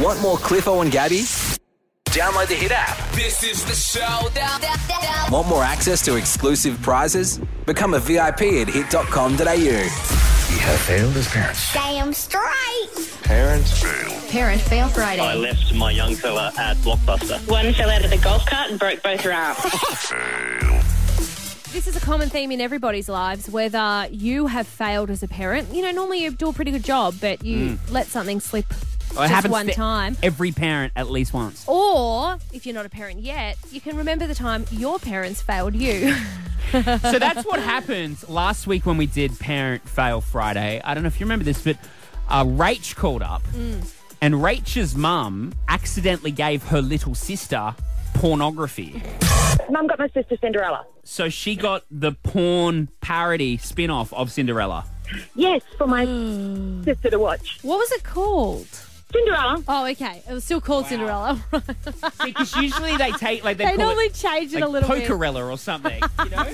Want more Cliffo and Gabby? Download the Hit app. This is the showdown. Want more access to exclusive prizes? Become a VIP at hit.com.au. We have failed as parents. Damn straight. Parents fail. Parent fail I Friday. left my young fella at Blockbuster. One fell out of the golf cart and broke both her arms. This is a common theme in everybody's lives, whether you have failed as a parent. You know, normally you do a pretty good job, but you let something slip It just happens one to time. every parent at least once. Or, if you're not a parent yet, you can remember the time your parents failed you. So that's what happened last week when we did Parent Fail Friday. I don't know if you remember this, but Rach called up and Rach's mum accidentally gave her little sister pornography. Mum got my sister Cinderella. So she got the porn parody spin-off of Cinderella. Yes, for my sister to watch. What was it called? Cinderella. Oh, okay. It was still called Cinderella. Because usually they take, like, They call normally it, change it like a little bit. Pokerella or something, you know?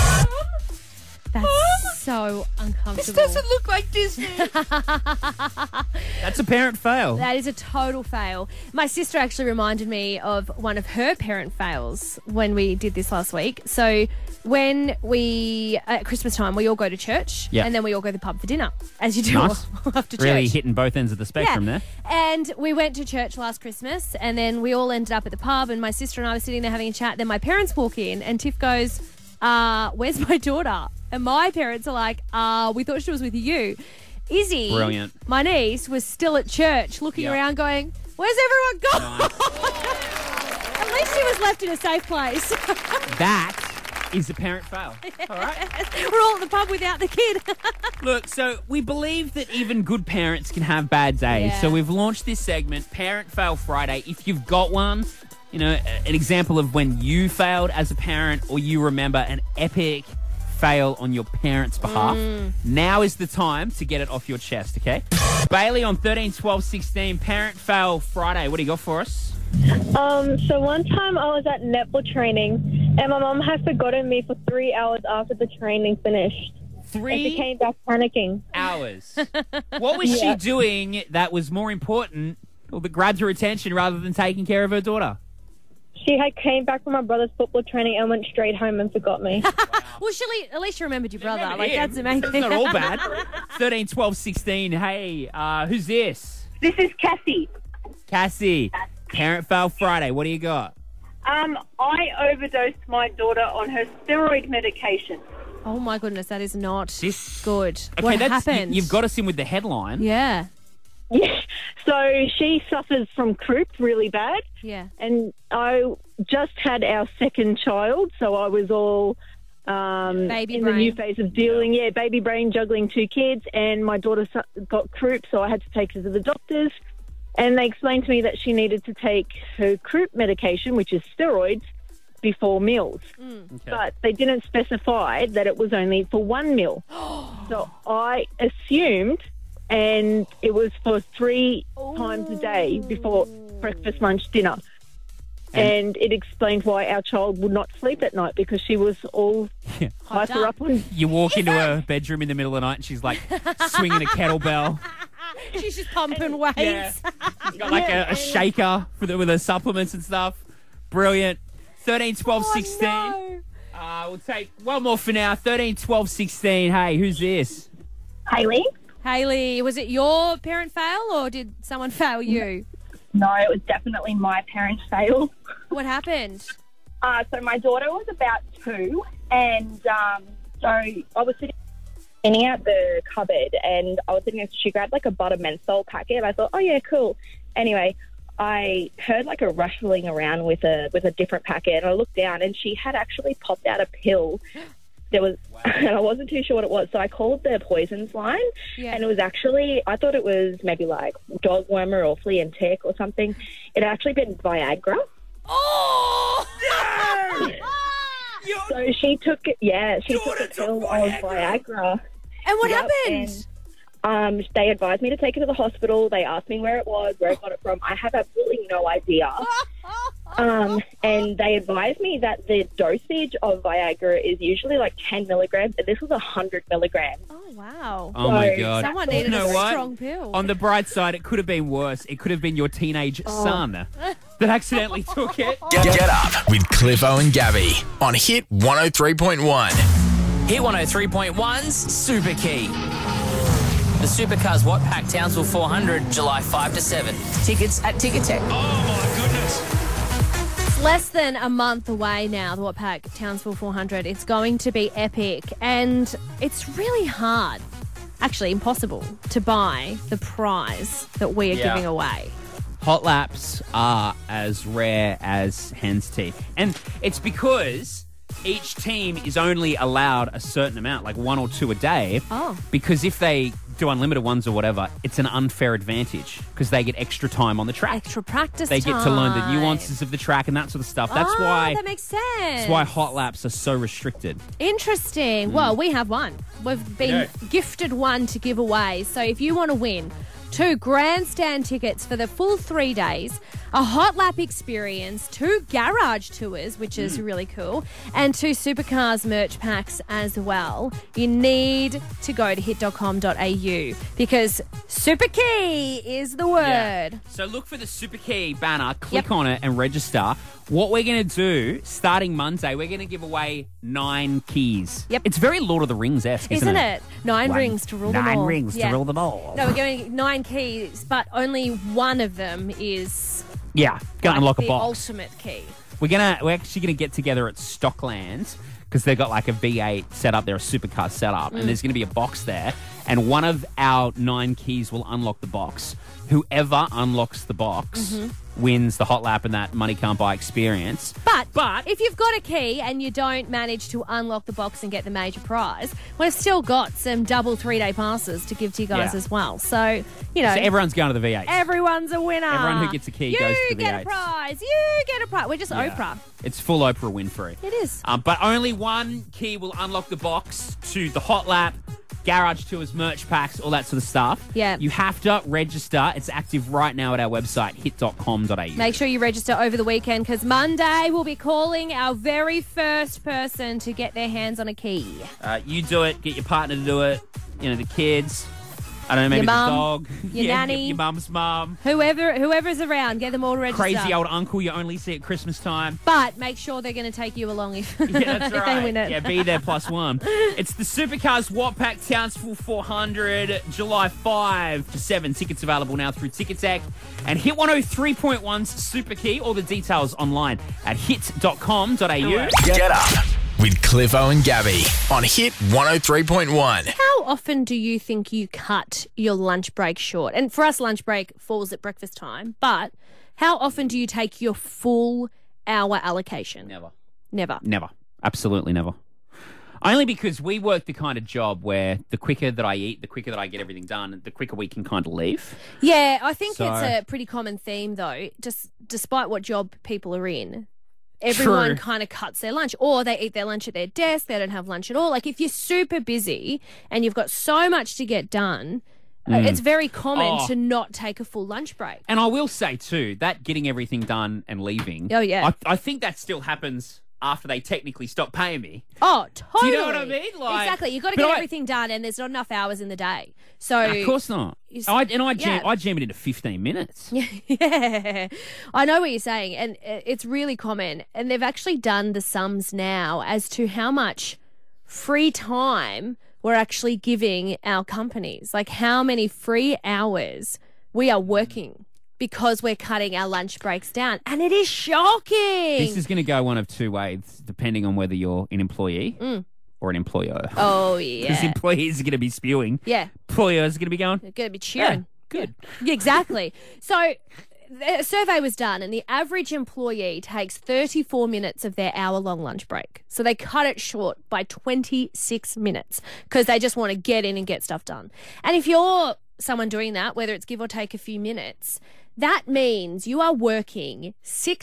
That's so uncomfortable. look like Disney. That's a parent fail. That is a total fail. My sister actually reminded me of one of her parent fails when we did this last week. So when we, at Christmas time, we all go to church and then we all go to the pub for dinner, as you do Nice. after Really church. hitting both ends of the spectrum there. And we went to church last Christmas and then we all ended up at the pub and my sister and I were sitting there having a chat. Then my parents walk in and Tiff goes, where's my daughter? And my parents are like, we thought she was with you. Izzy, Brilliant. my niece, was still at church looking around going, where's everyone gone? At least she was left in a safe place. That is a parent fail. All right. We're all at the pub without the kid. Look, so we believe that even good parents can have bad days. Yeah. So we've launched this segment, Parent Fail Friday. If you've got one, you know, an example of when you failed as a parent or you remember an epic fail on your parents' behalf, now is the time to get it off your chest, okay? Bailey on 13, 12, 16, Parent Fail Friday. What do you got for us? So one time I was at netball training and my mum had forgotten me for 3 hours after the training finished. And she came back panicking. Hours. What was she doing that was more important or that grabbed her attention rather than taking care of her daughter? She had came back from my brother's football training and went straight home and forgot me. Well, at least you remembered your brother. Remember Like, him. that's amazing. That's not all bad. 13, 12, 16. Hey, who's this? This is Cassie. Cassie. Parent Fail Friday. What do you got? I overdosed my daughter on her steroid medication. Oh, my goodness. That is not This good. Okay, What that's, happened? You've got us in with the headline. Yeah. Yeah. So she suffers from croup really bad. Yeah. And I just had our second child, so I was all Baby in brain. the new phase of dealing, baby brain, juggling 2 kids, and my daughter got croup, so I had to take her to the doctors, and they explained to me that she needed to take her croup medication, which is steroids, before meals. Okay. But they didn't specify that it was only for 1 meal. So I assumed, and it was for 3 times a day before breakfast, lunch, dinner. And it explained why our child would not sleep at night, because she was all hyper up on. You walk into her bedroom in the middle of the night and she's like swinging a kettlebell. She's just pumping weights. Yeah. She's got like a shaker with her supplements and stuff. Brilliant. 13, 12, 16. No. We'll take one more for now. 13, 12, 16. Hey, who's this? Hayley? Hayley, was it your parent fail or did someone fail you? No, it was definitely my parents' fail. What happened? So my daughter was about 2, and so I was sitting out the cupboard, and I was sitting. She grabbed like a butter menthol packet. I thought, oh yeah, cool. Anyway, I heard like a rustling around with a different packet, and I looked down, and she had actually popped out a pill. There was, and I wasn't too sure what it was, so I called the poisons line, and it was actually, I thought it was maybe like dog wormer or flea and tick or something. It had actually been Viagra. Oh! So she took it, she took a pill of Viagra. And what happened? And they advised me to take her to the hospital. They asked me where it was, where I got it from. I have absolutely no idea. And they advised me that the dosage of Viagra is usually like 10 milligrams, and this was 100 milligrams. Oh, wow. Oh, my So- God. Someone needed You know a what? strong pill. On the bright side, it could have been worse. It could have been your teenage Oh. son that accidentally took it. Get up with Cliffo and Gabby on Hit 103.1. Hit 103.1's Super Key. The Supercars Watt Pack Townsville 400, July 5 to 7. Tickets at Ticketek. It's less than a month away now, the Wattpack Townsville 400. It's going to be epic, and it's really hard, actually impossible, to buy the prize that we are giving away. Hot laps are as rare as hen's teeth. And it's because each team is only allowed a certain amount, like 1 or 2 a day. Oh. Because if they do unlimited ones or whatever, it's an unfair advantage because they get extra time on the track. Extra practice They get to learn the time. nuances of the track and that sort of stuff. That's why that makes sense. that's why hot laps are so restricted. Interesting. Well, we have one. We've been gifted one to give away. So if you want to win 2 grandstand tickets for the full 3 days, a hot lap experience, 2 garage tours, which is really cool, and 2 Supercars merch packs as well, you need to go to hit.com.au because Super Key is the word. So look for the Super Key banner, click Yep. on it and register. What we're going to do, starting Monday, we're going to give away 9 keys. Yep. It's very Lord of the Rings-esque, isn't it? 9 rings to rule them all. 9 rings Yeah. to rule them all. No, we're going 9 keys, but only one of them is Yeah, going to unlock a the box. ultimate key. We're actually gonna get together at Stockland because they've got like a V8 setup there, a supercar setup, and there's gonna be a box there, and one of our 9 keys will unlock the box. Whoever unlocks the box wins the hot lap and that money can't buy experience. But if you've got a key and you don't manage to unlock the box and get the major prize, we've still got some double 3-day passes to give to you guys Yeah. as well. So, you know, So everyone's going to the V8. everyone's a winner. Everyone who gets a key goes to the You get V8s. a prize. You get a prize. We're just Yeah. Oprah. It's full Oprah Winfrey. It is. But only one key will unlock the box to the hot lap, garage tours, merch packs, all that sort of stuff. Yeah. You have to register. It's active right now at our website, hit.com.au. Make sure you register over the weekend because Monday we'll be calling our very first person to get their hands on a key. You do it. Get your partner to do it. You know, the kids. I don't know, maybe Your mum, the dog. your nanny. Your mum's mum. Whoever's around, get them all to register. Crazy old uncle you only see at Christmas time. But make sure they're going to take you along if, Yeah, that's if they right. win it. Yeah, be there +1. It's the Supercars Watt Pack Townsville 400, July 5 to 7. Tickets available now through Ticketek. And Hit 103.1's Super Key. All the details online at hit.com.au. Get up with Cliffo and Gabby on Hit 103.1. How often do you think you cut your lunch break short? And for us, lunch break falls at breakfast time. But how often do you take your full hour allocation? Never. Never. Absolutely never. Only because we work the kind of job where the quicker that I eat, the quicker that I get everything done, the quicker we can kind of leave. Yeah, I think So- it's a pretty common theme, though. Just despite what job people are in, everyone True. kind of cuts their lunch, or they eat their lunch at their desk. They don't have lunch at all. Like if you're super busy and you've got so much to get done, it's very common Oh. to not take a full lunch break. And I will say, too, that getting everything done and leaving. Oh, yeah. I think that still happens after they technically stop paying me. Oh, totally. Do you know what I mean? Like- exactly. You've got to But get I- everything done, and there's not enough hours in the day. So Of course not. you s- I yeah. jam it into 15 minutes. Yeah, I know what you're saying, and it's really common. And they've actually done the sums now as to how much free time we're actually giving our companies, like how many free hours we are working because we're cutting our lunch breaks down. And it is shocking. This is going to go one of 2 ways, depending on whether you're an employee or an employer. Oh, Because yeah. employees are going to be spewing. Yeah. Employers are going to be going, They're going to be cheering. good. Yeah, exactly. So a survey was done, and the average employee takes 34 minutes of their hour-long lunch break. So they cut it short by 26 minutes because they just want to get in and get stuff done. And if you're someone doing that, whether it's give or take a few minutes, that means you are working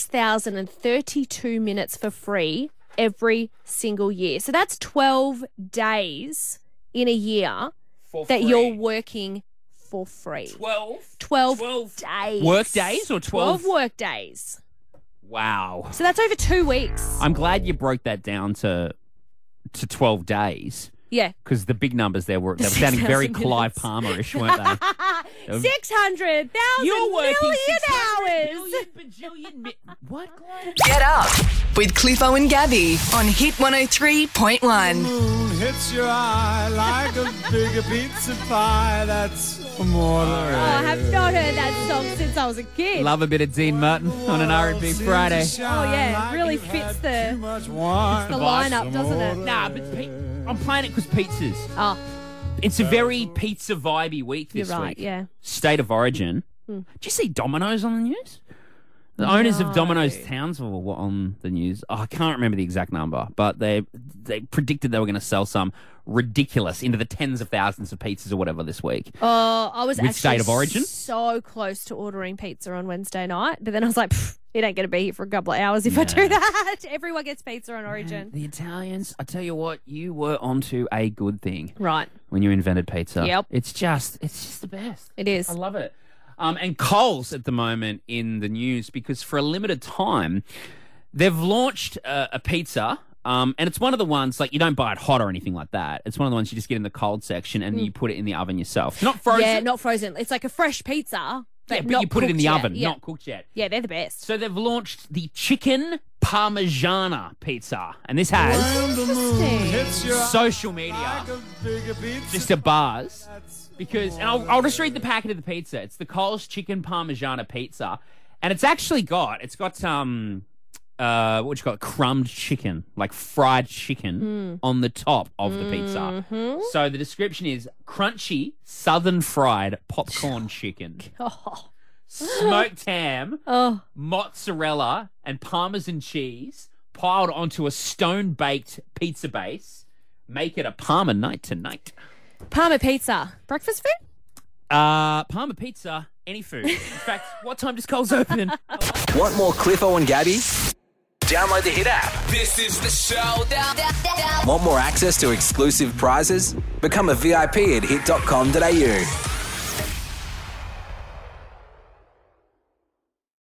6,032 minutes for free every single year. So that's 12 days in a year that you're working for free. 12? 12 days. Work days or 12? 12 work days. Wow. So that's over 2 weeks. I'm glad you broke that down to 12 days. Yeah. Because the big numbers there were sounding very 6,000 Clive minutes. Palmer-ish, weren't they? 600,000 You're working million hours. bajillion what? Get up with Cliffo and Gabby on Hit 103.1. Moon hits your eye like a big pizza pie. That's more Oh, I have not heard that song since I was a kid. Love a bit of Dean Martin on an R&B Friday. Oh, yeah. It really fits the lineup, doesn't it? Nah, but I'm playing it because pizzas. Oh, It's a very pizza vibey week you're this right, week. yeah. State of origin. Did you see Domino's on the news? The owners of Domino's Townsville were on the news. Oh, I can't remember the exact number, but they predicted they were going to sell some ridiculous into the tens of thousands of pizzas or whatever this week. Oh, I was With actually state of origin? so close to ordering pizza on Wednesday night, but then I was like, it ain't going to be here for a couple of hours if I do that. Everyone gets pizza on Origin. The Italians, I tell you what, you were onto a good thing Right. when you invented pizza. Yep. It's just the best. It is. I love it. And Coles at the moment in the news because for a limited time, they've launched a pizza. And it's one of the ones, like, you don't buy it hot or anything like that. It's one of the ones you just get in the cold section and you put it in the oven yourself. Not frozen. Yeah, not frozen. It's like a fresh pizza, but But not you put it in cooked the yet. oven, Yeah. not cooked yet. Yeah, they're the best. So they've launched the chicken parmigiana pizza. And this has Interesting. social media just a buzz. Because, and I'll just read the packet of the pizza. It's the Coles chicken parmigiana pizza. And it's got what you call it, crumbed chicken, like fried chicken on the top of the pizza. So the description is crunchy, southern fried popcorn chicken. Oh. Smoked ham, Oh. mozzarella, and Parmesan cheese piled onto a stone-baked pizza base. Make it a Parma night tonight. Parma pizza. Breakfast food? Parma pizza, any food. In fact, what time does Coles open? Want more Cliffo and Gabby? Download the Hit app. This is the showdown. Want more access to exclusive prizes? Become a VIP at hit.com.au.